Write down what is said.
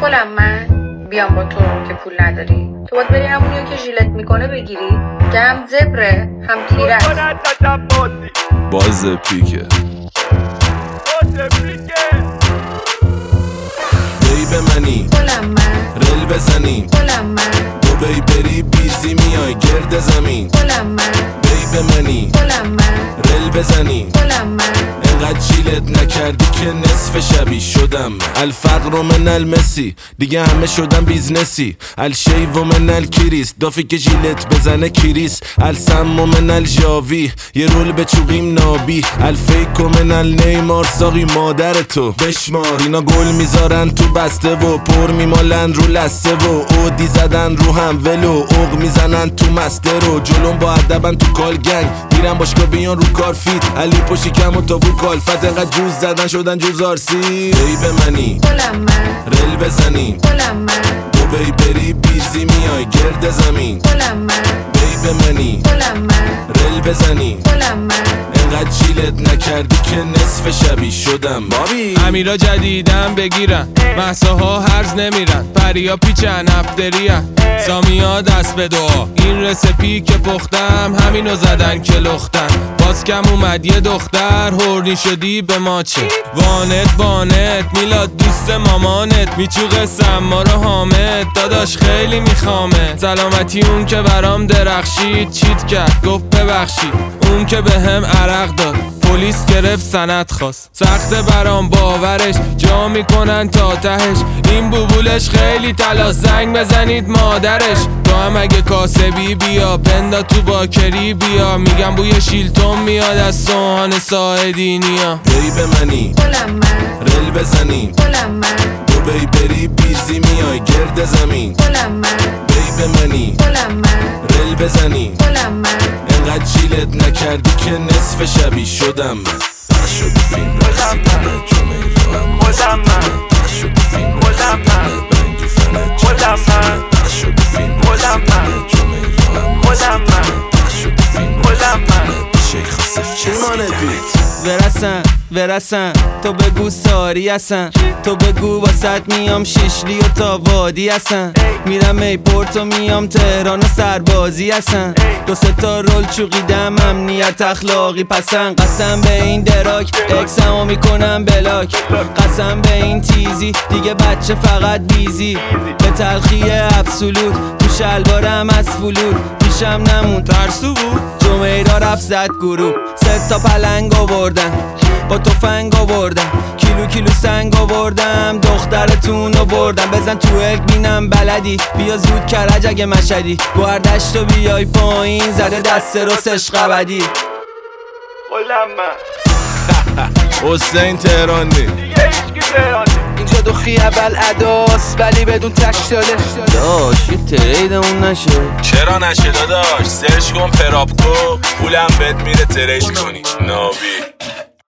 کلم من بیام با تو که پول نداری. تو باید بری همونیو که ژیلت میکنه بگیری که هم زبره هم تیره. باز پیکه بی به منی کلم من رل بزنیم کلم من دوبی بری بیزی میای گرد زمین. کلم من بی به منی کلم من رل بزنیم کلم من انقدر جیلت نکردی که نصف شبی شدم. الفقر من المسی دیگه همه شدم بیزنسی. الشیو من الکریس دافی که جیلت بزنه کریس. السم من الجاوی یه رول به چوقیم نابی. الفیک من النیمار ساقی مادر تو بشمار. اینا گل میذارن تو بسته و پر میمالن رو لسته و اودی زدن رو هم ولو اوق میزنن تو مسته رو. جلوم با ادبن تو کال گنگ میرن باشگاه بیان رو کار فیت. علی پشی کم و تابو کالفت انقدر جوز زدن شدن جوز آرسی. بی به منی کلم من رل بزنیم کلم من دوبی بری بیزی میای گرد زمین. کلم من بی به منی کلم من رل بزنیم کلم من انقدر جیلت نکردی که نصف شبی شدم. بابی امیرا جدیدن بگیرن محصاها هرز نمیرن. پریا پیچن افتریان سامیا دست به دعا. این رسپی که پختم همینو زدن که لختن. باز کم اومد یه دختر هورنی شدی به ما چه. وانت میلاد دوست مامانت میچوقه سما رو حامد. داداش خیلی میخوامه سلامتی اون که برام درخشید. چیت کرد گفت ببخشید اون که به هم عرق داد. پلیس گرفت سند خواست سخت برام باورش. جا میکنن تا تهش این بوبولش خیلی تلا. زنگ بزنید مادرش. تو هم اگه کاسبی بیا پندا تو باکری بیا. میگم بوی شیلتون میاد از سوهان ساعدینیا. بی به منی کلم من رل بزنیم کلم من دوبی بری بیزی میای گرد زمین. کلم من بی به منی کلم من رل بزنیم کلم من انقدر جیلت نکردی که نصف شبی شدم. پخش شد فیلم رسیدن جمعه رو هم پخش شد فیلم رسیدن بنگی فنه پخش شد فیلم رسیدن جمعه رو هم پخش شد فیلم رسیدن شیخ صف چسبیدن. ورسن تو بگو ساری هستن. تو بگو واسط میام شیشلی و تا وادی هستن. میرم ایپورت و میام تهران و سربازی هستن. دو سه تا رول چوقیدم امنیت اخلاقی پسند. قسم به این دراک اکسمو میکنم بلاک. قسم به این تیزی دیگه بچه فقط بیزی. به تلخی ابسولوت تو شلوارم از فلود. پیشم نمون ترسو بود جمعه را رفت زد گروه. 3 تا پلنگ آوردن با تفنگ آوردم. کیلو سنگ آوردم دخترتون رو بردم. بزن تو اک بینم بلدی بیا زود کرج اگه مشدی. گوهردشت و بیای پایین زده دست رسش قبدی. حسین تهرانی دیگه هیچکی تهرانی. اینجا دو اول اداس ولی بدون تک داده. داش یه تریدمون نشه. چرا نشه داداش سرچ کن پراپکو پولم بهت میره ترید کنی ناوی.